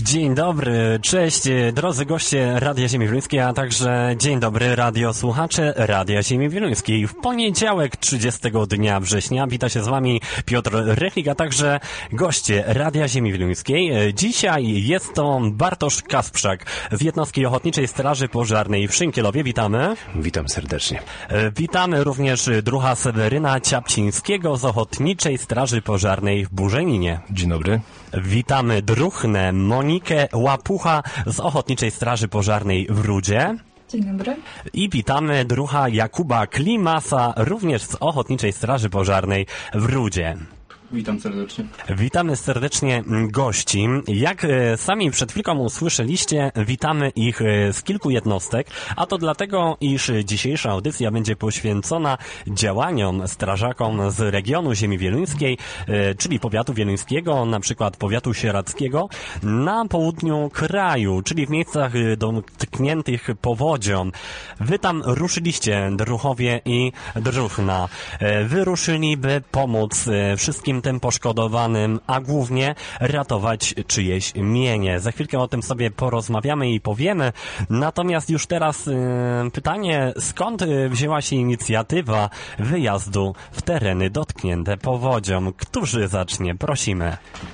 Dzień dobry, cześć drodzy goście Radia Ziemi Wieluńskiej, a także dzień dobry radiosłuchacze Radia Ziemi Wieluńskiej. W poniedziałek 30 dnia września wita się z wami Piotr Rychlik, a także goście Radia Ziemi Wieluńskiej. Dzisiaj jest to Bartosz Kasprzak z Jednostki Ochotniczej Straży Pożarnej w Szynkielowie. Witamy. Witam serdecznie. Witamy również druha Seweryna Ciapcińskiego z Ochotniczej Straży Pożarnej w Burzeninie. Dzień dobry. Witamy druhnę Monikę Łapucha z Ochotniczej Straży Pożarnej w Rudzie. Dzień dobry. I witamy druha Jakuba Klimasa, również z Ochotniczej Straży Pożarnej w Rudzie. Witam serdecznie. Witamy serdecznie gości. Jak sami przed chwilką usłyszeliście, witamy ich z kilku jednostek, a to dlatego, iż dzisiejsza audycja będzie poświęcona działaniom strażakom z regionu Ziemi Wieluńskiej, czyli powiatu wieluńskiego, na przykład powiatu sieradzkiego, na południu kraju, czyli w miejscach dotkniętych powodzią. Wy tam ruszyliście, druhowie i druhna. Wy ruszyli, by pomóc wszystkim tym poszkodowanym, a głównie ratować czyjeś mienie. Za chwilkę o tym sobie porozmawiamy i powiemy. Natomiast już teraz pytanie, skąd wzięła się inicjatywa wyjazdu w tereny dotknięte powodzią? Którzy zacznie? Prosimy.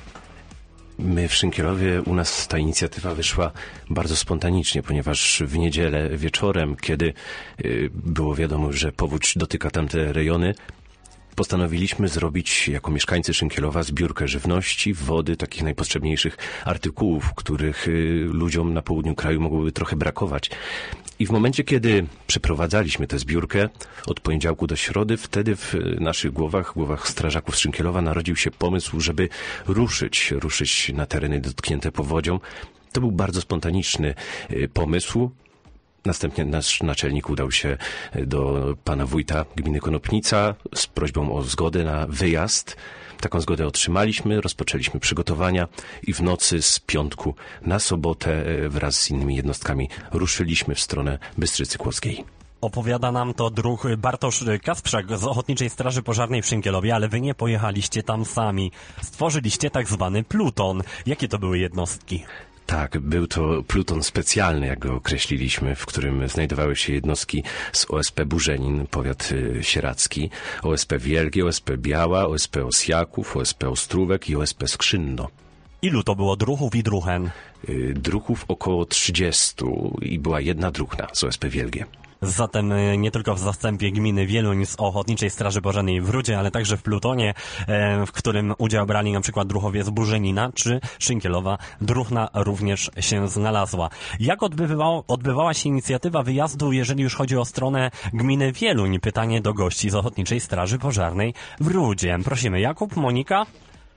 My w Szynkielowie, u nas ta inicjatywa wyszła bardzo spontanicznie, ponieważ w niedzielę wieczorem, kiedy było wiadomo, że powódź dotyka tamte rejony, postanowiliśmy zrobić jako mieszkańcy Szynkielowa zbiórkę żywności, wody, takich najpotrzebniejszych artykułów, których ludziom na południu kraju mogłoby trochę brakować. I w momencie, kiedy przeprowadzaliśmy tę zbiórkę od poniedziałku do środy, wtedy w naszych głowach strażaków z Szynkielowa narodził się pomysł, żeby ruszyć na tereny dotknięte powodzią. To był bardzo spontaniczny pomysł. Następnie nasz naczelnik udał się do pana wójta gminy Konopnica z prośbą o zgodę na wyjazd. Taką zgodę otrzymaliśmy, rozpoczęliśmy przygotowania i w nocy z piątku na sobotę wraz z innymi jednostkami ruszyliśmy w stronę Bystrzycy Kłodzkiej. Opowiada nam to druh Bartosz Kasprzak z Ochotniczej Straży Pożarnej w Szynkielowie, ale wy nie pojechaliście tam sami. Stworzyliście tak zwany pluton. Jakie to były jednostki? Tak, był to pluton specjalny, jak go określiliśmy, w którym znajdowały się jednostki z OSP Burzenin, powiat sieradzki, OSP Wielgie, OSP Biała, OSP Osjaków, OSP Ostrówek i OSP Skrzynno. Ilu to było druhów i druhen? Druhów około 30 i była jedna druhna z OSP Wielgie. Zatem nie tylko w zastępie gminy Wieluń z Ochotniczej Straży Pożarnej w Rudzie, ale także w plutonie, w którym udział brali na przykład druhowie z Burzenina czy Szynkielowa, druhna również się znalazła. Jak odbywała się inicjatywa wyjazdu, jeżeli już chodzi o stronę gminy Wieluń? Pytanie do gości z Ochotniczej Straży Pożarnej w Rudzie. Prosimy, Jakub, Monika?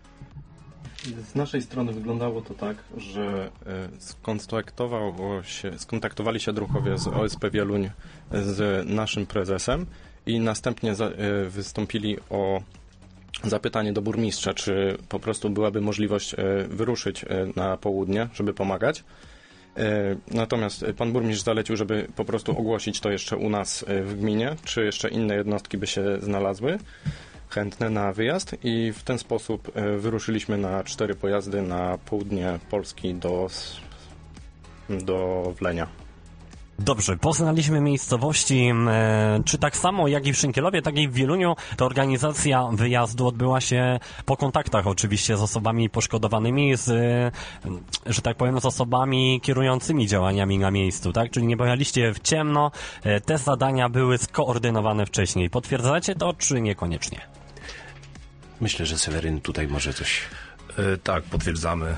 Z naszej strony wyglądało to tak, że skontaktowali się druhowie z OSP Wieluń z naszym prezesem i następnie wystąpili o zapytanie do burmistrza, czy po prostu byłaby możliwość wyruszyć na południe, żeby pomagać. Natomiast pan burmistrz zalecił, żeby po prostu ogłosić to jeszcze u nas w gminie, czy jeszcze inne jednostki by się znalazły chętne na wyjazd i w ten sposób wyruszyliśmy na 4 pojazdy na południe Polski do Wlenia. Dobrze, poznaliśmy miejscowości. Czy tak samo jak i w Szynkielowie, tak i w Wieluniu ta organizacja wyjazdu odbyła się po kontaktach oczywiście z osobami poszkodowanymi, że tak powiem, z osobami kierującymi działaniami na miejscu, tak? Czyli nie pojechaliście w ciemno, te zadania były skoordynowane wcześniej. Potwierdzacie to, czy niekoniecznie? Myślę, że Seweryn tutaj może coś... Tak, potwierdzamy.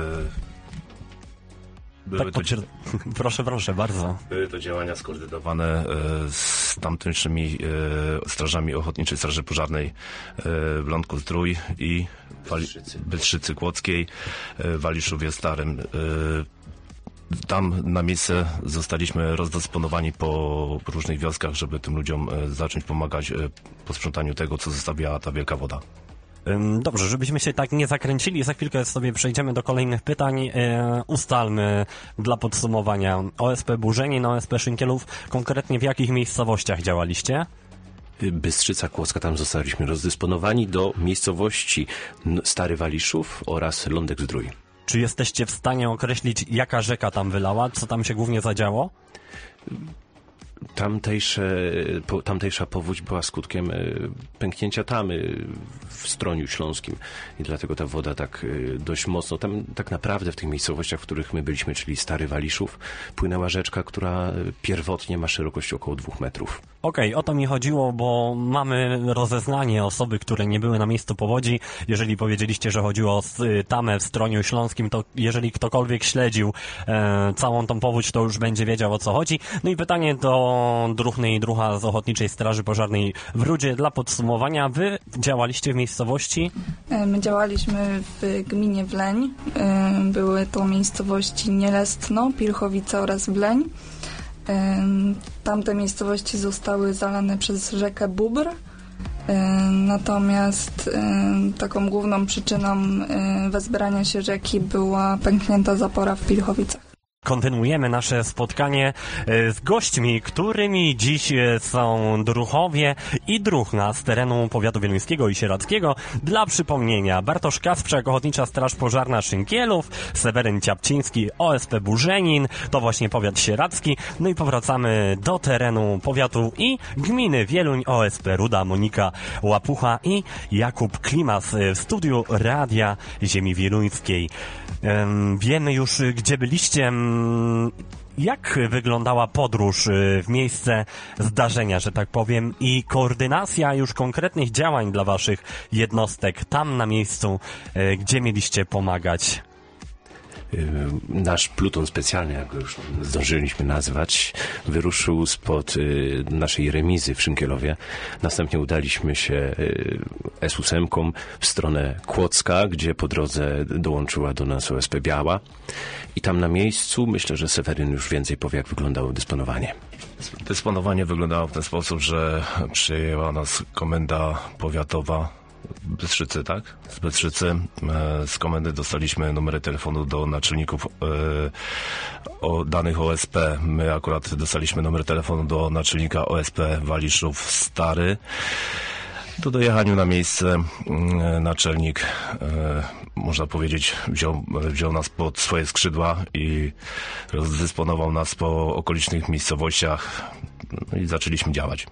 Proszę, bardzo. Były to działania skoordynowane z tamtejszymi strażami Ochotniczej Straży Pożarnej w Lądku-Zdrój i Bystrzycy Kłodzkiej, w Waliszowie Starym. Tam na miejsce zostaliśmy rozdysponowani po różnych wioskach, żeby tym ludziom zacząć pomagać po sprzątaniu tego, co zostawiała ta wielka woda. Dobrze, żebyśmy się tak nie zakręcili, za chwilkę sobie przejdziemy do kolejnych pytań. Ustalmy dla podsumowania OSP Burzenin, OSP Szynkielów, konkretnie w jakich miejscowościach działaliście? Bystrzyca Kłodzka, tam zostaliśmy rozdysponowani do miejscowości Stary Waliszów oraz Lądek-Zdrój. Czy jesteście w stanie określić, jaka rzeka tam wylała? Co tam się głównie zadziało? Tamtejsza powódź była skutkiem pęknięcia tamy w Stroniu Śląskim i dlatego ta woda tak dość mocno, tam tak naprawdę w tych miejscowościach, w których my byliśmy, czyli Stary Waliszów, płynęła rzeczka, która pierwotnie ma szerokość około 2 metrów. Okej, o to mi chodziło, bo mamy rozeznanie osoby, które nie były na miejscu powodzi. Jeżeli powiedzieliście, że chodziło o tamę w Stroniu Śląskim, to jeżeli ktokolwiek śledził całą tą powódź, to już będzie wiedział, o co chodzi. No i pytanie do Druhny i Druha z Ochotniczej Straży Pożarnej w Rudzie. Dla podsumowania, wy działaliście w miejscowości? My działaliśmy w gminie Wleń. Były to miejscowości Nielestno, Pilchowice oraz Wleń. Tamte miejscowości zostały zalane przez rzekę Bóbr. Natomiast taką główną przyczyną wezbrania się rzeki była pęknięta zapora w Pilchowicach. Kontynuujemy nasze spotkanie z gośćmi, którymi dziś są Druhowie i Druhna z terenu powiatu wieluńskiego i sieradzkiego. Dla przypomnienia, Bartosz Kasprzak, Ochotnicza Straż Pożarna Szynkielów, Seweryn Ciapciński, OSP Burzenin, to właśnie powiat sieradzki. No i powracamy do terenu powiatu i gminy Wieluń, OSP Ruda, Monika Łapucha i Jakub Klimas w studiu Radia Ziemi Wieluńskiej. Wiemy już, gdzie byliście. Jak wyglądała podróż w miejsce zdarzenia, że tak powiem, i koordynacja już konkretnych działań dla waszych jednostek tam na miejscu, gdzie mieliście pomagać? Nasz pluton specjalny, jak go już zdążyliśmy nazwać, wyruszył spod naszej remizy w Szynkielowie. Następnie udaliśmy się S8 w stronę Kłodzka, gdzie po drodze dołączyła do nas OSP Biała. I tam na miejscu, myślę, że Seweryn już więcej powie, jak wyglądało dysponowanie. Dysponowanie wyglądało w ten sposób, że przyjęła nas komenda powiatowa Bystrzycy, tak? Z Bystrzycy. Z komendy dostaliśmy numery telefonu do naczelników danych OSP. My akurat dostaliśmy numer telefonu do naczelnika OSP Waliszów Stary. Do dojechaniu na miejsce naczelnik, można powiedzieć, wziął nas pod swoje skrzydła i rozdysponował nas po okolicznych miejscowościach i zaczęliśmy działać.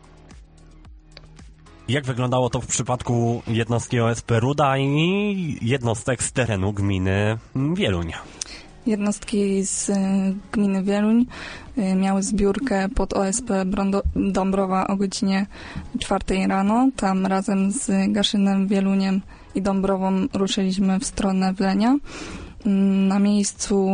Jak wyglądało to w przypadku jednostki OSP Ruda i jednostek z terenu gminy Wieluń? Jednostki z gminy Wieluń miały zbiórkę pod OSP Dąbrowa o godzinie 4 rano. Tam razem z Gaszynem, Wieluniem i Dąbrową ruszyliśmy w stronę Wlenia. Na miejscu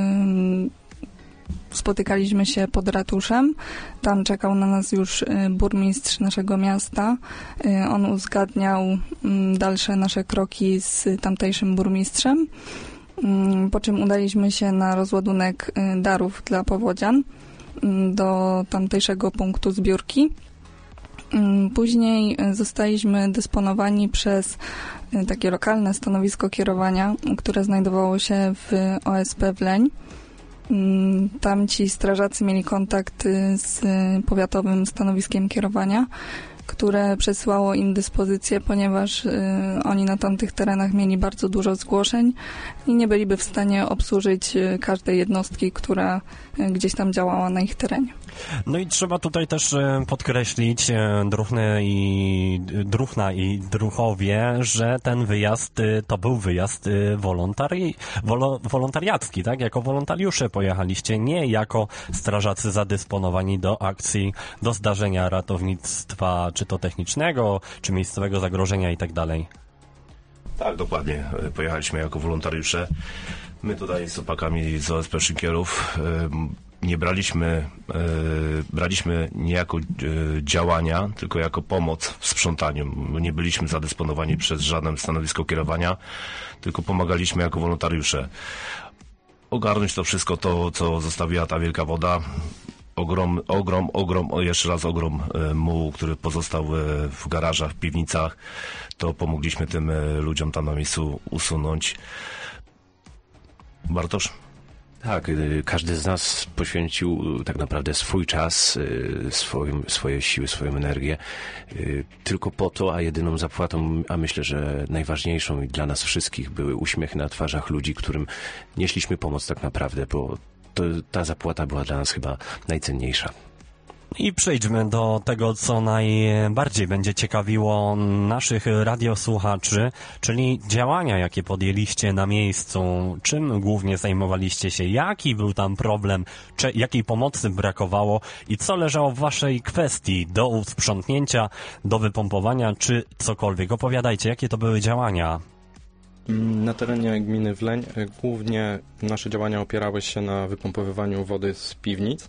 spotykaliśmy się pod ratuszem. Tam czekał na nas już burmistrz naszego miasta. On uzgadniał dalsze nasze kroki z tamtejszym burmistrzem. Po czym udaliśmy się na rozładunek darów dla powodzian do tamtejszego punktu zbiórki. Później zostaliśmy dysponowani przez takie lokalne stanowisko kierowania, które znajdowało się w OSP Wleń. Tam ci strażacy mieli kontakt z powiatowym stanowiskiem kierowania, które przesyłało im dyspozycję, ponieważ oni na tamtych terenach mieli bardzo dużo zgłoszeń i nie byliby w stanie obsłużyć każdej jednostki, która gdzieś tam działała na ich terenie. No i trzeba tutaj też podkreślić Druhna i Druhowie, że ten wyjazd to był wyjazd wolontariacki, tak? Jako wolontariusze pojechaliście, nie jako strażacy zadysponowani do akcji, do zdarzenia ratownictwa, czy to technicznego, czy miejscowego zagrożenia i tak dalej. Tak, dokładnie. Pojechaliśmy jako wolontariusze. My tutaj z chłopakami z OSP Szynkielów braliśmy nie jako działania, tylko jako pomoc w sprzątaniu. Nie byliśmy zadysponowani przez żadne stanowisko kierowania, tylko pomagaliśmy jako wolontariusze. Ogarnąć to wszystko, to co zostawiła ta wielka woda. Jeszcze raz ogrom mułu, który pozostał w garażach, w piwnicach, to pomogliśmy tym ludziom tam na miejscu usunąć. Bartosz? Tak, każdy z nas poświęcił tak naprawdę swój czas, swoje siły, swoją energię tylko po to, a jedyną zapłatą, a myślę, że najważniejszą i dla nas wszystkich były uśmiechy na twarzach ludzi, którym nieśliśmy pomoc tak naprawdę, bo ta zapłata była dla nas chyba najcenniejsza. I przejdźmy do tego, co najbardziej będzie ciekawiło naszych radiosłuchaczy, czyli działania, jakie podjęliście na miejscu. Czym głównie zajmowaliście się? Jaki był tam problem? Jakiej pomocy brakowało? I co leżało w waszej kwestii? Do usprzątnięcia, do wypompowania, czy cokolwiek? Opowiadajcie, jakie to były działania? Na terenie gminy Wleń głównie nasze działania opierały się na wypompowywaniu wody z piwnic.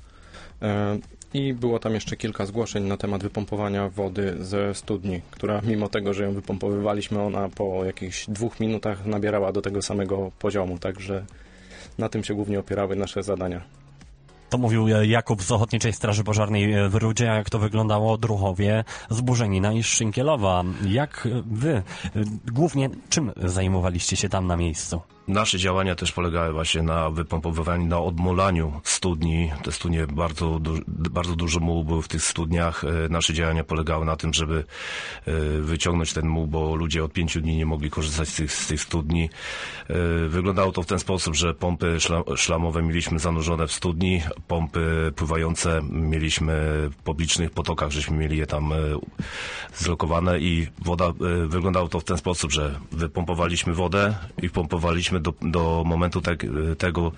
I było tam jeszcze kilka zgłoszeń na temat wypompowania wody ze studni, która mimo tego, że ją wypompowywaliśmy, ona po jakichś 2 minutach nabierała do tego samego poziomu, także na tym się głównie opierały nasze zadania. To mówił Jakub z Ochotniczej Straży Pożarnej w Rudzie, a jak to wyglądało Druchowie, Zburzenina i Szczynkielowa. Jak wy, głównie czym zajmowaliście się tam na miejscu? Nasze działania też polegały właśnie na wypompowywaniu, na odmulaniu studni. Te studnie, bardzo dużo mułu było w tych studniach. Nasze działania polegały na tym, żeby wyciągnąć ten muł, bo ludzie od 5 dni nie mogli korzystać z tych studni. Wyglądało to w ten sposób, że pompy szlamowe mieliśmy zanurzone w studni, pompy pływające mieliśmy w publicznych potokach, żeśmy mieli je tam zlokowane i woda, wyglądało to w ten sposób, że wypompowaliśmy wodę i pompowaliśmy do momentu tego,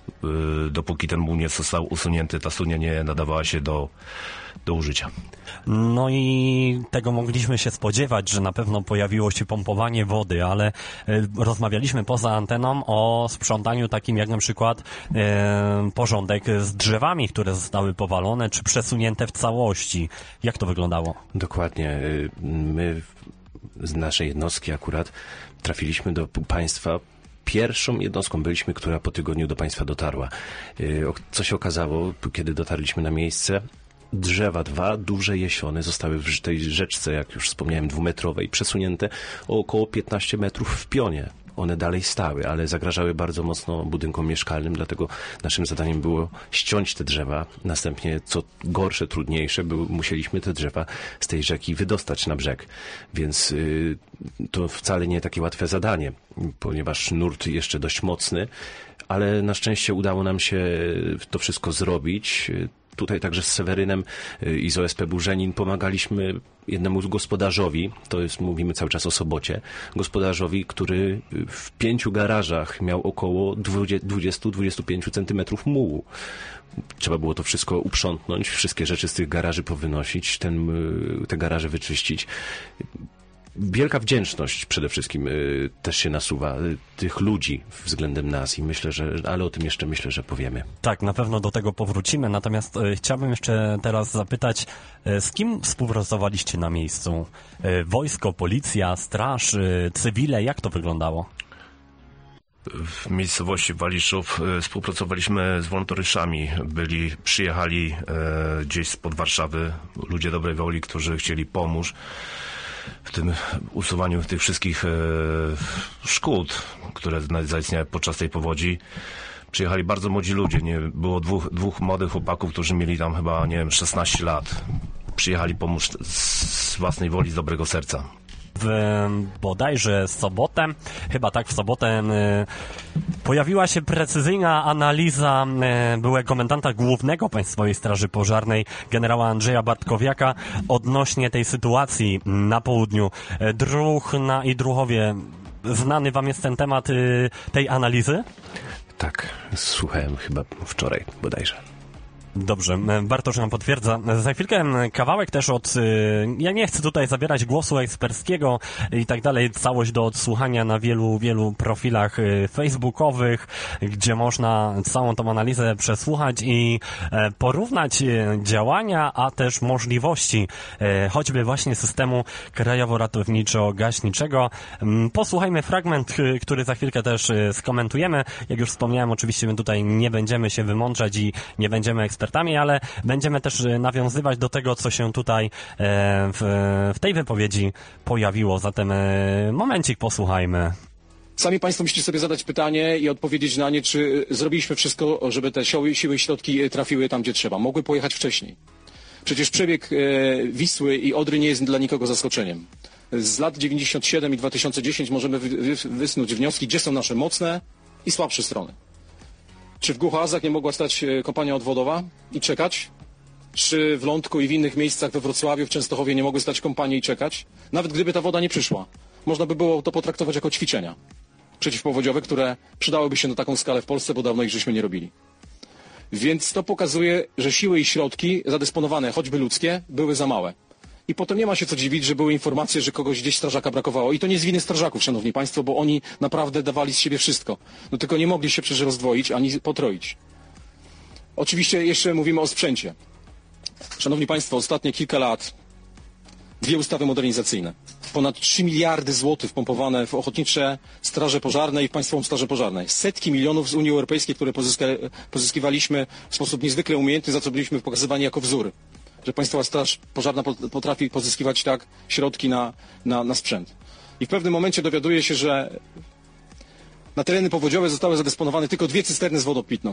dopóki ten muł nie został usunięty, ta studnia nie nadawała się do użycia. No i tego mogliśmy się spodziewać, że na pewno pojawiło się pompowanie wody, ale rozmawialiśmy poza anteną o sprzątaniu takim jak na przykład porządek z drzewami, które zostały powalone, czy przesunięte w całości. Jak to wyglądało? Dokładnie. My z naszej jednostki akurat trafiliśmy do państwa. Pierwszą jednostką byliśmy, która po tygodniu do państwa dotarła. Co się okazało, kiedy dotarliśmy na miejsce? Drzewa, 2 duże jesiony zostały w tej rzeczce, jak już wspomniałem, 2-metrowej, przesunięte o około 15 metrów w pionie. One dalej stały, ale zagrażały bardzo mocno budynkom mieszkalnym, dlatego naszym zadaniem było ściąć te drzewa. Następnie, co gorsze, trudniejsze, musieliśmy te drzewa z tej rzeki wydostać na brzeg. Więc to wcale nie takie łatwe zadanie, ponieważ nurt jeszcze dość mocny, ale na szczęście udało nam się to wszystko zrobić. Tutaj także z Sewerynem i z OSP Burzenin pomagaliśmy jednemu gospodarzowi, to jest, mówimy cały czas o Sobocie, gospodarzowi, który w 5 garażach miał około 20-25 centymetrów mułu. Trzeba było to wszystko uprzątnąć, wszystkie rzeczy z tych garaży powynosić, te garaże wyczyścić. Wielka wdzięczność przede wszystkim też się nasuwa tych ludzi względem nas i ale o tym jeszcze myślę, że powiemy. Tak, na pewno do tego powrócimy, natomiast chciałbym jeszcze teraz zapytać, z kim współpracowaliście na miejscu? Wojsko, policja, straż, cywile, jak to wyglądało? W miejscowości Waliszów współpracowaliśmy z wolontariuszami. Przyjechali gdzieś spod Warszawy ludzie dobrej woli, którzy chcieli pomóc w tym usuwaniu tych wszystkich szkód, które zaistniały podczas tej powodzi. Przyjechali bardzo młodzi ludzie. Było dwóch młodych chłopaków, którzy mieli tam chyba, 16 lat. Przyjechali pomóc z własnej woli, z dobrego serca. Bodajże sobotę, chyba tak, w sobotę pojawiła się precyzyjna analiza byłego komendanta głównego Państwowej Straży Pożarnej, generała Andrzeja Bartkowiaka, odnośnie tej sytuacji na południu. Druhna i Druchowie, znany wam jest ten temat tej analizy? Tak, słuchałem chyba wczoraj bodajże. Dobrze, Bartosz nam potwierdza. Za chwilkę kawałek też ja nie chcę tutaj zabierać głosu eksperckiego i tak dalej, całość do odsłuchania na wielu profilach facebookowych, gdzie można całą tą analizę przesłuchać i porównać działania, a też możliwości choćby właśnie systemu krajowo-ratowniczo-gaśniczego. Posłuchajmy fragment, który za chwilkę też skomentujemy. Jak już wspomniałem, oczywiście my tutaj nie będziemy się wymądrzać i nie będziemy ekspertami, ale będziemy też nawiązywać do tego, co się tutaj w tej wypowiedzi pojawiło. Zatem momencik posłuchajmy. Sami Państwo musicie sobie zadać pytanie i odpowiedzieć na nie, czy zrobiliśmy wszystko, żeby te siły i środki trafiły tam, gdzie trzeba. Mogły pojechać wcześniej. Przecież przebieg Wisły i Odry nie jest dla nikogo zaskoczeniem. Z lat 97 i 2010 możemy wysnuć wnioski, gdzie są nasze mocne i słabsze strony. Czy w Głuchoazach nie mogła stać kopalnia odwodowa i czekać? Czy w Lądku i w innych miejscach we Wrocławiu, w Częstochowie nie mogły stać kompanie i czekać? Nawet gdyby ta woda nie przyszła, można by było to potraktować jako ćwiczenia przeciwpowodziowe, które przydałyby się na taką skalę w Polsce, bo dawno ich żeśmy nie robili. Więc to pokazuje, że siły i środki zadysponowane, choćby ludzkie, były za małe. I potem nie ma się co dziwić, że były informacje, że kogoś gdzieś strażaka brakowało. I to nie z winy strażaków, szanowni państwo, bo oni naprawdę dawali z siebie wszystko. No tylko nie mogli się przecież rozdwoić ani potroić. Oczywiście jeszcze mówimy o sprzęcie. Szanowni państwo, ostatnie kilka lat 2 ustawy modernizacyjne. Ponad 3 miliardy złotych wpompowane w ochotnicze straże pożarne i w Państwową Straż Pożarną. Setki milionów z Unii Europejskiej, które pozyskiwaliśmy w sposób niezwykle umiejętny, za co byliśmy pokazywani jako wzór. Że Państwowa Straż Pożarna potrafi pozyskiwać tak środki na sprzęt. I w pewnym momencie dowiaduje się, że na tereny powodziowe zostały zadysponowane tylko 2 cysterny z wodą pitną.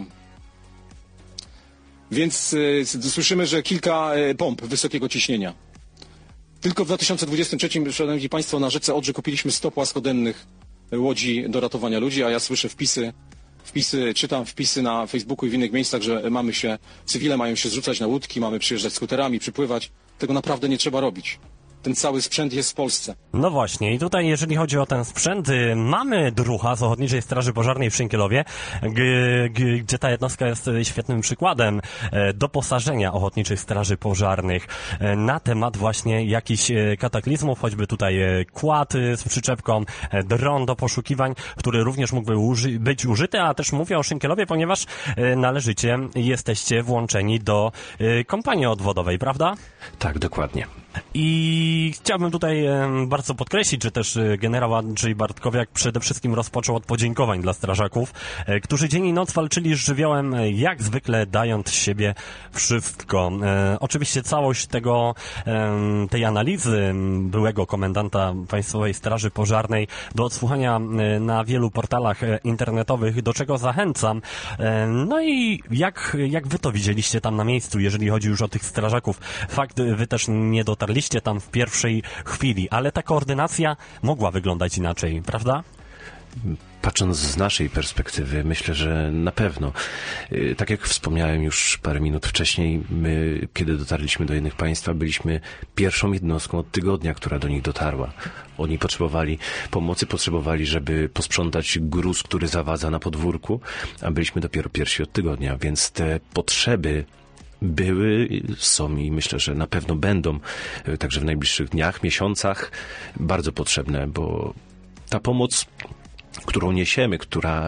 Więc słyszymy, że kilka pomp wysokiego ciśnienia. Tylko w 2023, szanowni państwo, na rzece Odrze kupiliśmy 100 płaskodennych łodzi do ratowania ludzi, a ja słyszę czytam wpisy na Facebooku i w innych miejscach, że cywile mają się zrzucać na łódki, mamy przyjeżdżać skuterami, przypływać. Tego naprawdę nie trzeba robić. Ten cały sprzęt jest w Polsce. No właśnie, i tutaj jeżeli chodzi o ten sprzęt, mamy drucha z Ochotniczej Straży Pożarnej w Szynkielowie, gdzie ta jednostka jest świetnym przykładem doposażenia Ochotniczych Straży Pożarnych na temat właśnie jakichś kataklizmów, choćby tutaj kład z przyczepką, dron do poszukiwań, który również mógłby być użyty, a też mówię o Szynkielowie, ponieważ jesteście włączeni do kompanii odwodowej, prawda? Tak, dokładnie. I chciałbym tutaj bardzo podkreślić, że też generał Andrzej Bartkowiak przede wszystkim rozpoczął od podziękowań dla strażaków, którzy dzień i noc walczyli z żywiołem, jak zwykle dając z siebie wszystko. Oczywiście całość tej analizy byłego komendanta Państwowej Straży Pożarnej do odsłuchania na wielu portalach internetowych, do czego zachęcam. No i jak wy to widzieliście tam na miejscu, jeżeli chodzi już o tych strażaków? Fakt, wy też nie dotarliście tam w pierwszej chwili, ale ta koordynacja mogła wyglądać inaczej, prawda? Patrząc z naszej perspektywy, myślę, że na pewno. Tak jak wspomniałem już parę minut wcześniej, my, kiedy dotarliśmy do innych państwa, byliśmy pierwszą jednostką od tygodnia, która do nich dotarła. Oni potrzebowali pomocy, potrzebowali, żeby posprzątać gruz, który zawadza na podwórku, a byliśmy dopiero pierwsi od tygodnia, więc te potrzeby były, są i myślę, że na pewno będą także w najbliższych dniach, miesiącach bardzo potrzebne, bo ta pomoc, którą niesiemy,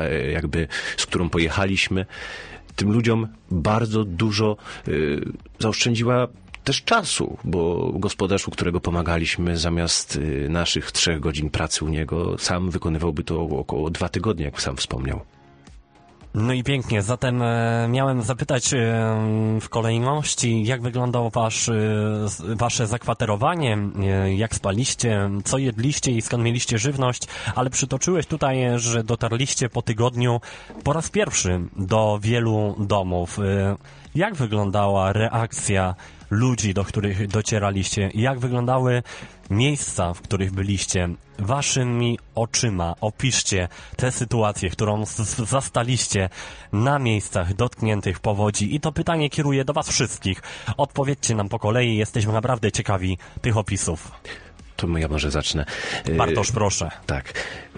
z którą pojechaliśmy, tym ludziom bardzo dużo zaoszczędziła też czasu, bo gospodarz, u którego pomagaliśmy, zamiast naszych 3 godzin pracy u niego, sam wykonywałby to około 2 tygodnie, jak sam wspomniał. No i pięknie, zatem miałem zapytać w kolejności, jak wyglądało wasze zakwaterowanie, jak spaliście, co jedliście i skąd mieliście żywność, ale przytoczyłeś tutaj, że dotarliście po tygodniu po raz pierwszy do wielu domów. Jak wyglądała reakcja ludzi, do których docieraliście? Jak wyglądały miejsca, w których byliście? Waszymi oczyma opiszcie tę sytuację, którą zastaliście na miejscach dotkniętych powodzi. I to pytanie kieruję do was wszystkich. Odpowiedzcie nam po kolei, jesteśmy naprawdę ciekawi tych opisów. To ja może zacznę. Bartosz, proszę. Tak.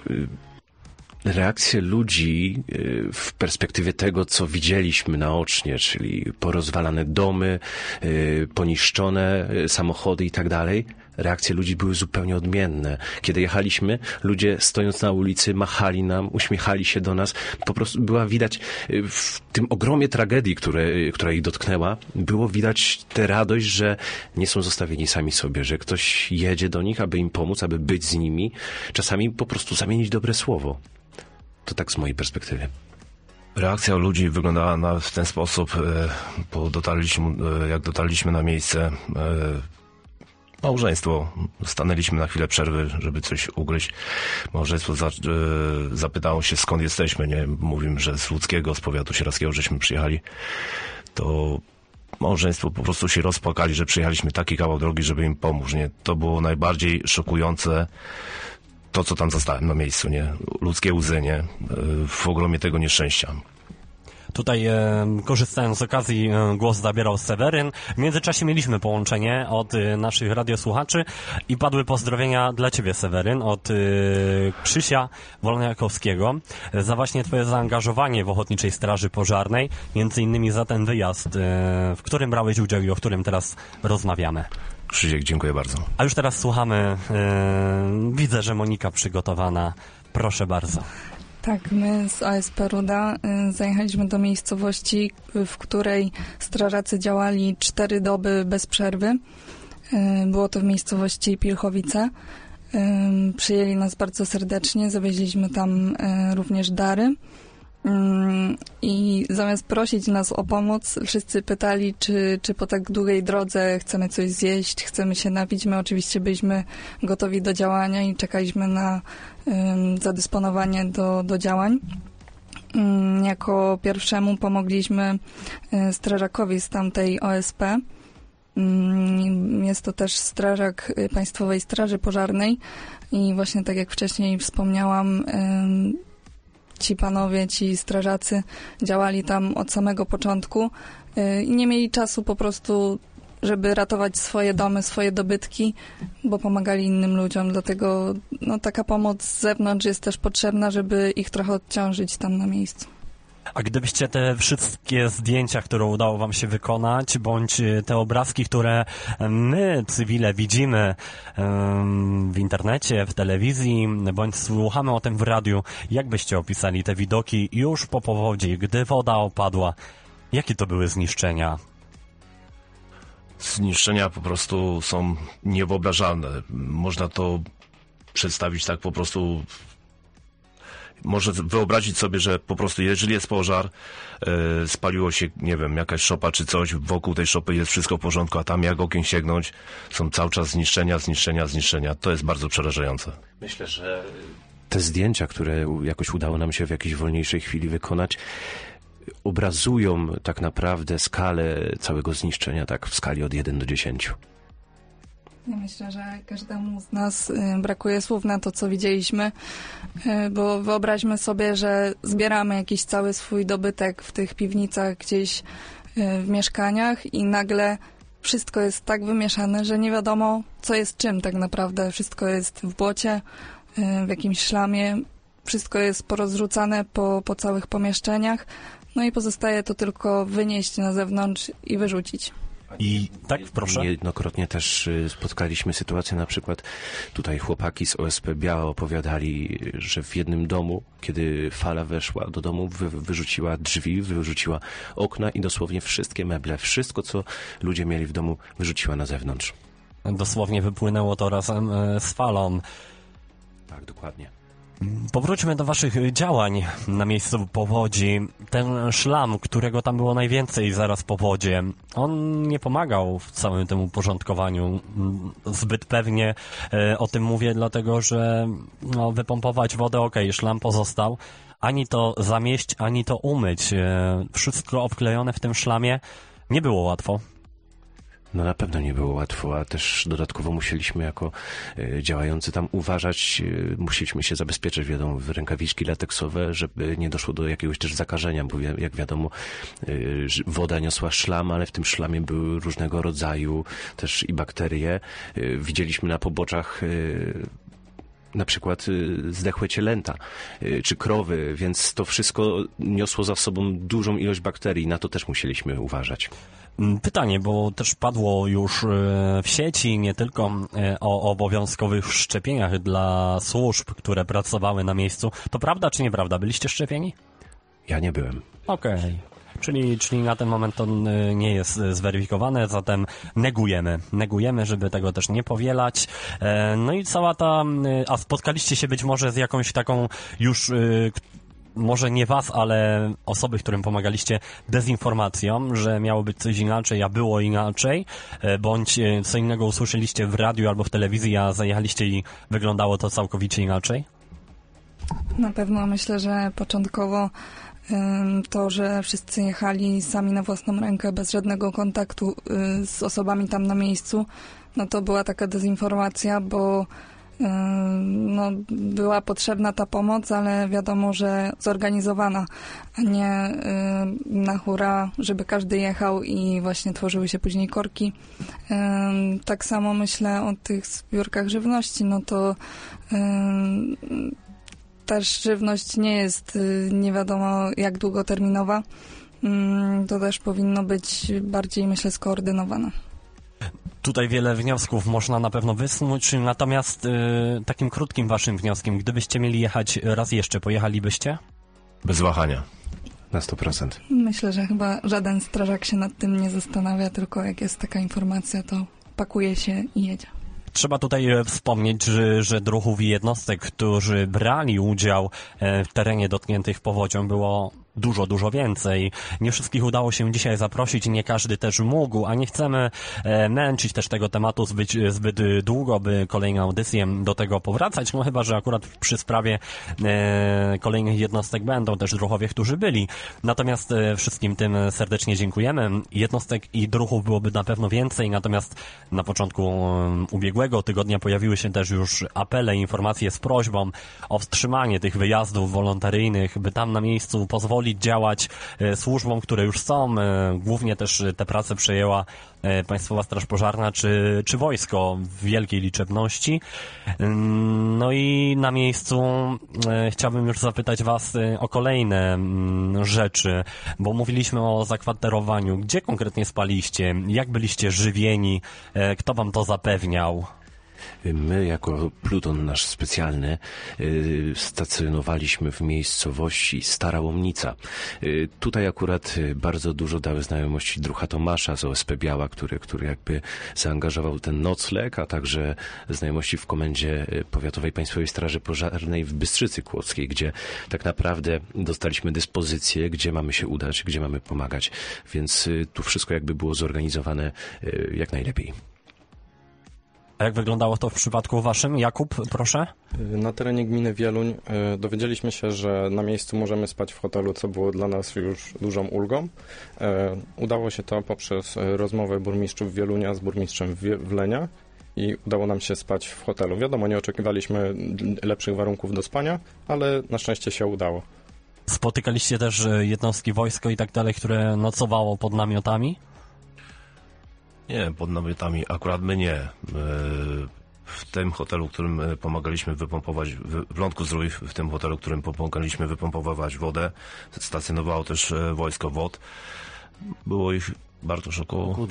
Reakcje ludzi w perspektywie tego, co widzieliśmy naocznie, czyli porozwalane domy, poniszczone samochody i tak dalej, reakcje ludzi były zupełnie odmienne. Kiedy jechaliśmy, ludzie stojąc na ulicy machali nam, uśmiechali się do nas. Po prostu była widać w tym ogromie tragedii, która ich dotknęła, było widać tę radość, że nie są zostawieni sami sobie, że ktoś jedzie do nich, aby im pomóc, aby być z nimi, czasami po prostu zamienić dobre słowo. To tak z mojej perspektywy. Reakcja ludzi wyglądała w ten sposób, bo jak dotarliśmy na miejsce, Małżeństwo. Stanęliśmy na chwilę przerwy, żeby coś ugryźć. Małżeństwo zapytało się, skąd jesteśmy, nie? Mówimy, że z Łódzkiego, z powiatu sieradzkiego, żeśmy przyjechali. To małżeństwo po prostu się rozpłakali, że przyjechaliśmy taki kawał drogi, żeby im pomóc, nie? To było najbardziej szokujące, to co tam zastałem na miejscu, nie? Ludzkie łzy, nie? W ogromie tego nieszczęścia. Tutaj, korzystając z okazji, głos zabierał Seweryn. W międzyczasie mieliśmy połączenie od naszych radiosłuchaczy i padły pozdrowienia dla Ciebie, Seweryn, od Krzysia Wolniakowskiego za właśnie Twoje zaangażowanie w Ochotniczej Straży Pożarnej, między innymi za ten wyjazd, w którym brałeś udział i o którym teraz rozmawiamy. Krzysiek, dziękuję bardzo. A już teraz słuchamy, widzę, że Monika przygotowana. Proszę bardzo. Tak, my z OSP Ruda zajechaliśmy do miejscowości, w której strażacy działali 4 doby bez przerwy. Było to w miejscowości Pilchowice. Przyjęli nas bardzo serdecznie, zawieźliśmy tam również dary. I zamiast prosić nas o pomoc, wszyscy pytali, czy po tak długiej drodze chcemy coś zjeść, chcemy się napić. My oczywiście byliśmy gotowi do działania i czekaliśmy na zadysponowanie do działań. Jako pierwszemu pomogliśmy strażakowi z tamtej OSP. Jest to też strażak Państwowej Straży Pożarnej i właśnie tak jak wcześniej wspomniałam, ci panowie, ci strażacy działali tam od samego początku i nie mieli czasu po prostu, żeby ratować swoje domy, swoje dobytki, bo pomagali innym ludziom. Dlatego taka pomoc z zewnątrz jest też potrzebna, żeby ich trochę odciążyć tam na miejscu. A gdybyście te wszystkie zdjęcia, które udało wam się wykonać, bądź te obrazki, które my, cywile, widzimy w internecie, w telewizji, bądź słuchamy o tym w radiu, jak byście opisali te widoki już po powodzi, gdy woda opadła? Jakie to były zniszczenia? Zniszczenia po prostu są niewyobrażalne. Można to przedstawić tak po prostu. Może wyobrazić sobie, że po prostu jeżeli jest pożar, spaliło się, nie wiem, jakaś szopa czy coś, wokół tej szopy jest wszystko w porządku, a tam jak okiem sięgnąć, są cały czas zniszczenia. To jest bardzo przerażające. Myślę, że te zdjęcia, które jakoś udało nam się w jakiejś wolniejszej chwili wykonać, obrazują tak naprawdę skalę całego zniszczenia, tak w skali od 1 do 10. Ja myślę, że każdemu z nas brakuje słów na to, co widzieliśmy, bo wyobraźmy sobie, że zbieramy jakiś cały swój dobytek w tych piwnicach gdzieś w mieszkaniach i nagle wszystko jest tak wymieszane, że nie wiadomo, co jest czym tak naprawdę. Wszystko jest w błocie, w jakimś szlamie, wszystko jest porozrzucane po całych pomieszczeniach, no i pozostaje to tylko wynieść na zewnątrz i wyrzucić. I tak, proszę. Niejednokrotnie też spotkaliśmy sytuację, na przykład tutaj chłopaki z OSP Biała opowiadali, że w jednym domu, kiedy fala weszła do domu, wyrzuciła drzwi, wyrzuciła okna i dosłownie wszystkie meble, wszystko, co ludzie mieli w domu, wyrzuciła na zewnątrz. Dosłownie wypłynęło to razem z falą. Tak, dokładnie. Powróćmy do waszych działań na miejscu powodzi. Ten szlam, którego tam było najwięcej zaraz po wodzie, on nie pomagał w całym tym uporządkowaniu. Zbyt pewnie o tym mówię, dlatego że wypompować wodę, szlam pozostał. Ani to zamieść, ani to umyć. Wszystko obklejone w tym szlamie. Nie było łatwo. No na pewno nie było łatwo, a też dodatkowo musieliśmy jako działający tam uważać, musieliśmy się zabezpieczyć, wiadomo, w rękawiczki lateksowe, żeby nie doszło do jakiegoś też zakażenia, bo jak wiadomo woda niosła szlam, ale w tym szlamie były różnego rodzaju też i bakterie. Widzieliśmy na poboczach na przykład zdechłe cielęta czy krowy, więc to wszystko niosło za sobą dużą ilość bakterii, na to też musieliśmy uważać. Pytanie, bo też padło już w sieci nie tylko o obowiązkowych szczepieniach dla służb, które pracowały na miejscu. To prawda czy nieprawda? Byliście szczepieni? Ja nie byłem. Okej. Czyli na ten moment to nie jest zweryfikowane, zatem negujemy, żeby tego też nie powielać. No i cała ta... A spotkaliście się być może z jakąś taką już może nie was, ale osoby, którym pomagaliście dezinformacją, że miało być coś inaczej, a było inaczej, bądź co innego usłyszeliście w radiu albo w telewizji, a zajechaliście i wyglądało to całkowicie inaczej? Na pewno myślę, że początkowo to, że wszyscy jechali sami na własną rękę, bez żadnego kontaktu z osobami tam na miejscu, no to była taka dezinformacja, bo no, była potrzebna ta pomoc, ale wiadomo, że zorganizowana, a nie na hura, żeby każdy jechał i właśnie tworzyły się później korki. Tak samo myślę o tych zbiórkach żywności, no to też żywność nie jest nie wiadomo jak długoterminowa. To też powinno być bardziej, myślę, skoordynowane. Tutaj wiele wniosków można na pewno wysnuć, natomiast takim krótkim waszym wnioskiem, gdybyście mieli jechać raz jeszcze, pojechalibyście? Bez wahania. Na 100%. Myślę, że chyba żaden strażak się nad tym nie zastanawia, tylko jak jest taka informacja, to pakuje się i jedzie. Trzeba tutaj wspomnieć, że druhów i jednostek, którzy brali udział w terenie dotkniętych powodzią, było dużo więcej. Nie wszystkich udało się dzisiaj zaprosić, nie każdy też mógł, a nie chcemy męczyć też tego tematu zbyt długo, by kolejne audycje do tego powracać, no chyba, że akurat przy sprawie kolejnych jednostek będą też druhowie, którzy byli. Natomiast wszystkim tym serdecznie dziękujemy. Jednostek i druhów byłoby na pewno więcej, natomiast na początku ubiegłego tygodnia pojawiły się też już apele, informacje z prośbą o wstrzymanie tych wyjazdów wolontaryjnych, by tam na miejscu pozwolić działać służbom, które już są. Głównie też te prace przejęła Państwowa Straż Pożarna czy wojsko w wielkiej liczebności. No i na miejscu chciałbym już zapytać was o kolejne rzeczy, bo mówiliśmy o zakwaterowaniu. Gdzie konkretnie spaliście? Jak byliście żywieni? Kto wam to zapewniał? My jako pluton nasz specjalny stacjonowaliśmy w miejscowości Stara Łomnica. Tutaj akurat bardzo dużo dały znajomości druha Tomasza z OSP Biała, który jakby zaangażował ten nocleg, a także znajomości w Komendzie Powiatowej Państwowej Straży Pożarnej w Bystrzycy Kłodzkiej, gdzie tak naprawdę dostaliśmy dyspozycję, gdzie mamy się udać, gdzie mamy pomagać. Więc tu wszystko jakby było zorganizowane jak najlepiej. A jak wyglądało to w przypadku waszym? Jakub, proszę. Na terenie gminy Wieluń dowiedzieliśmy się, że na miejscu możemy spać w hotelu, co było dla nas już dużą ulgą. Udało się to poprzez rozmowę burmistrzów Wielunia z burmistrzem Wlenia i udało nam się spać w hotelu. Wiadomo, nie oczekiwaliśmy lepszych warunków do spania, ale na szczęście się udało. Spotykaliście też jednostki wojsko i tak dalej, które nocowało pod namiotami? Nie, pod namiotami akurat my nie. W tym hotelu, którym pomagaliśmy wypompować, w Lądku-Zdrój, w tym hotelu, którym pomagaliśmy wypompować wodę, stacjonowało też wojsko WOT. Było ich bardzo około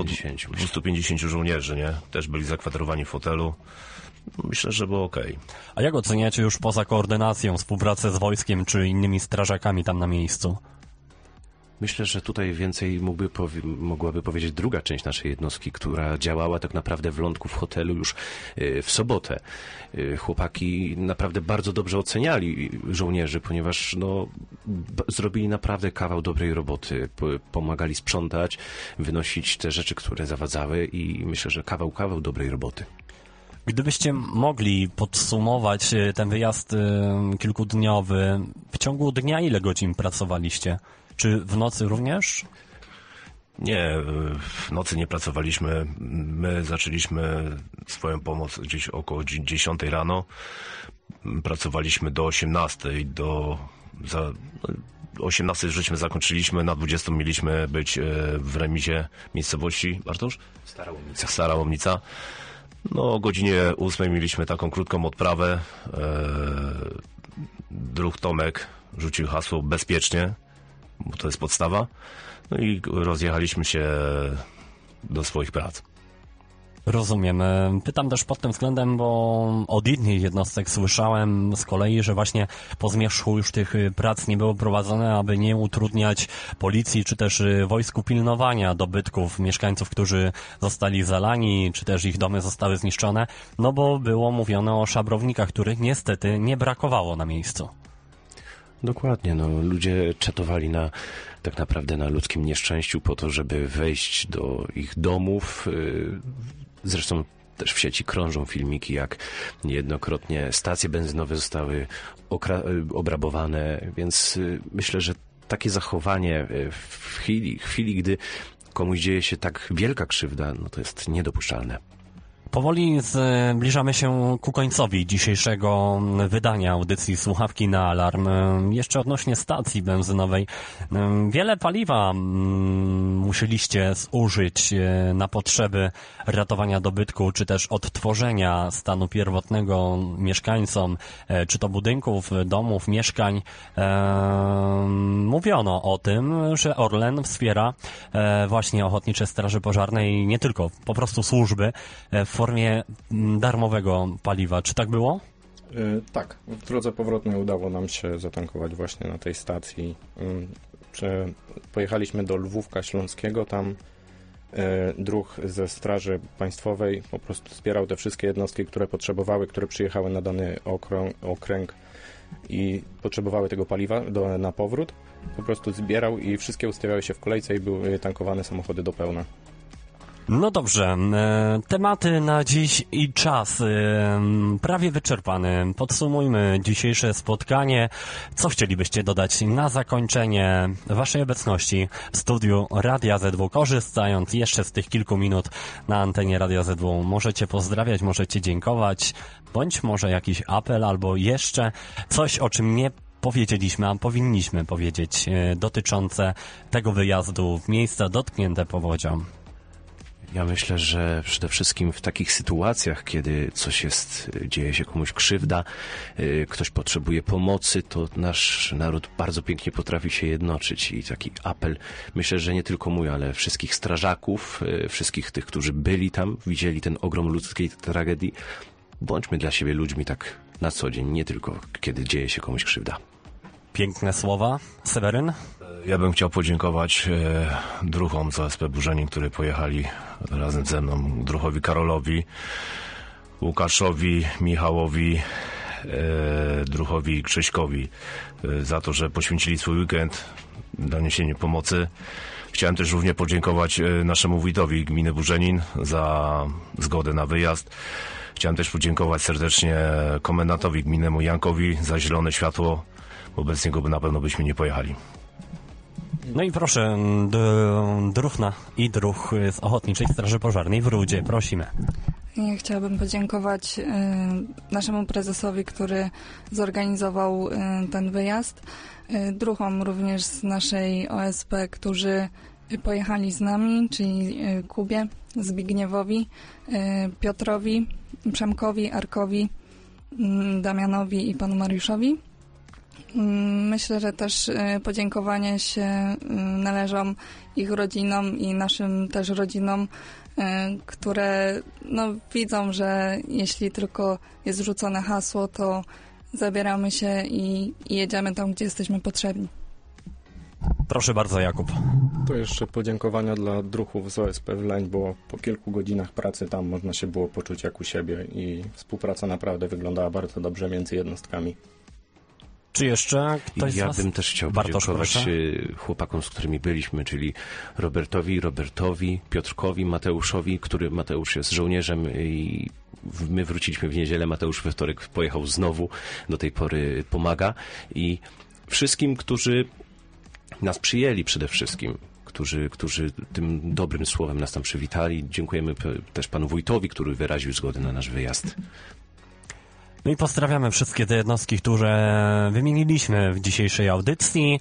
250 żołnierzy, nie? Też byli zakwaterowani w hotelu. Myślę, że było okej. A jak oceniacie już poza koordynacją współpracę z wojskiem czy innymi strażakami tam na miejscu? Myślę, że tutaj więcej mogłaby powiedzieć druga część naszej jednostki, która działała tak naprawdę w lądku w hotelu już w sobotę. Chłopaki naprawdę bardzo dobrze oceniali żołnierzy, ponieważ zrobili naprawdę kawał dobrej roboty. Pomagali sprzątać, wynosić te rzeczy, które zawadzały i myślę, że kawał dobrej roboty. Gdybyście mogli podsumować ten wyjazd kilkudniowy, w ciągu dnia ile godzin pracowaliście? Czy w nocy również? Nie, w nocy nie pracowaliśmy. My zaczęliśmy swoją pomoc gdzieś około 10 rano. Pracowaliśmy do 18. Do 18 żeśmy zakończyliśmy, na 20 mieliśmy być w remizie miejscowości, Bartosz? Stara Łomnica. O godzinie 8 mieliśmy taką krótką odprawę. Druh Tomek rzucił hasło bezpiecznie, bo to jest podstawa. I rozjechaliśmy się do swoich prac. Rozumiem. Pytam też pod tym względem, bo od innych jednostek słyszałem z kolei, że właśnie po zmierzchu już tych prac nie było prowadzone, aby nie utrudniać policji czy też wojsku pilnowania dobytków mieszkańców, którzy zostali zalani, czy też ich domy zostały zniszczone, bo było mówione o szabrownikach, których niestety nie brakowało na miejscu. Dokładnie, no ludzie czatowali tak naprawdę na ludzkim nieszczęściu po to, żeby wejść do ich domów. Zresztą też w sieci krążą filmiki, jak niejednokrotnie stacje benzynowe zostały obrabowane, więc myślę, że takie zachowanie w chwili, gdy komuś dzieje się tak wielka krzywda, no to jest niedopuszczalne. Powoli zbliżamy się ku końcowi dzisiejszego wydania audycji Słuchawki na Alarm. Jeszcze odnośnie stacji benzynowej. Wiele paliwa musieliście zużyć na potrzeby ratowania dobytku, czy też odtworzenia stanu pierwotnego mieszkańcom, czy to budynków, domów, mieszkań. Mówiono o tym, że Orlen wspiera właśnie Ochotnicze Straży Pożarnej, nie tylko po prostu służby, w formie darmowego paliwa. Czy tak było? Tak. W drodze powrotnej udało nam się zatankować właśnie na tej stacji. Pojechaliśmy do Lwówka Śląskiego, tam druh ze Straży Państwowej po prostu wspierał te wszystkie jednostki, które potrzebowały, które przyjechały na dany okręg i potrzebowały tego paliwa na powrót. Po prostu zbierał i wszystkie ustawiały się w kolejce i były tankowane samochody do pełna. No dobrze, tematy na dziś i czas prawie wyczerpany. Podsumujmy dzisiejsze spotkanie. Co chcielibyście dodać na zakończenie waszej obecności w studiu Radia ZW, korzystając jeszcze z tych kilku minut na antenie Radia ZW? Możecie pozdrawiać, możecie dziękować, bądź może jakiś apel albo jeszcze coś, o czym nie powiedzieliśmy, a powinniśmy powiedzieć, dotyczące tego wyjazdu w miejsca dotknięte powodzią. Ja myślę, że przede wszystkim w takich sytuacjach, kiedy dzieje się komuś krzywda, ktoś potrzebuje pomocy, to nasz naród bardzo pięknie potrafi się jednoczyć i taki apel, myślę, że nie tylko mój, ale wszystkich strażaków, wszystkich tych, którzy byli tam, widzieli ten ogrom ludzkiej tragedii. Bądźmy dla siebie ludźmi tak na co dzień, nie tylko kiedy dzieje się komuś krzywda. Piękne słowa. Seweryn? Ja bym chciał podziękować druhom z OSP Burzenin, którzy pojechali razem ze mną, druhowi Karolowi, Łukaszowi, Michałowi, druhowi Krzyśkowi za to, że poświęcili swój weekend na niesienie pomocy. Chciałem też równie podziękować naszemu wójtowi gminy Burzenin za zgodę na wyjazd. Chciałem też podziękować serdecznie komendantowi gminnemu Jankowi za zielone światło, bo bez niego na pewno byśmy nie pojechali. No i proszę, druhna i druh z Ochotniczej Straży Pożarnej w Rudzie. Prosimy. Ja chciałabym podziękować naszemu prezesowi, który zorganizował ten wyjazd. Druhom również z naszej OSP, którzy pojechali z nami, czyli Kubie, Zbigniewowi, Piotrowi, Przemkowi, Arkowi, Damianowi i panu Mariuszowi. Myślę, że też podziękowania się należą ich rodzinom i naszym też rodzinom, które widzą, że jeśli tylko jest rzucone hasło, to zabieramy się i jedziemy tam, gdzie jesteśmy potrzebni. Proszę bardzo, Jakub. To jeszcze podziękowania dla druhów z OSP w Leń, bo po kilku godzinach pracy tam można się było poczuć jak u siebie i współpraca naprawdę wyglądała bardzo dobrze między jednostkami. Czy jeszcze ktoś z was? Ja bym też chciał podziękować chłopakom, z którymi byliśmy, czyli Robertowi, Piotrkowi, Mateuszowi, Mateusz jest żołnierzem i my wróciliśmy w niedzielę, Mateusz we wtorek pojechał znowu, do tej pory pomaga i wszystkim, którzy nas przyjęli przede wszystkim, którzy tym dobrym słowem nas tam przywitali. Dziękujemy też panu wójtowi, który wyraził zgodę na nasz wyjazd. No i pozdrawiamy wszystkie te jednostki, które wymieniliśmy w dzisiejszej audycji.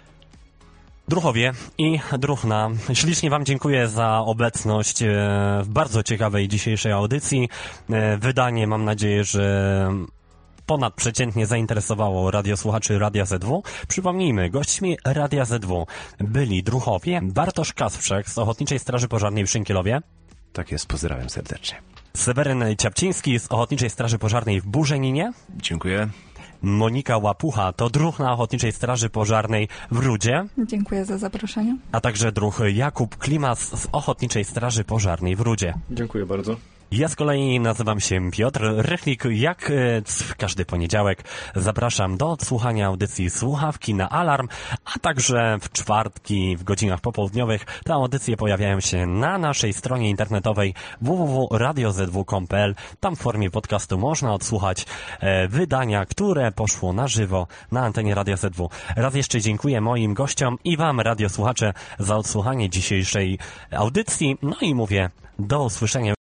Druhowie i druhna, ślicznie wam dziękuję za obecność w bardzo ciekawej dzisiejszej audycji. Wydanie, mam nadzieję, że ponadprzeciętnie zainteresowało radiosłuchaczy Radia ZW. Przypomnijmy, gośćmi Radia ZW byli druhowie, Bartosz Kasprzak z Ochotniczej Straży Pożarnej w Szynkielowie. Tak jest, pozdrawiam serdecznie. Seweryn Ciapciński z Ochotniczej Straży Pożarnej w Burzeninie. Dziękuję. Monika Łapucha to druh na Ochotniczej Straży Pożarnej w Rudzie. Dziękuję za zaproszenie. A także druh Jakub Klimas z Ochotniczej Straży Pożarnej w Rudzie. Dziękuję bardzo. Ja z kolei nazywam się Piotr Rychlik. Jak w każdy poniedziałek zapraszam do odsłuchania audycji Słuchawki na Alarm, a także w czwartki w godzinach popołudniowych te audycje pojawiają się na naszej stronie internetowej www.radiozw.pl. Tam w formie podcastu można odsłuchać wydania, które poszło na żywo na antenie Radia ZW. Raz jeszcze dziękuję moim gościom i wam, radiosłuchacze, za odsłuchanie dzisiejszej audycji. No i mówię do usłyszenia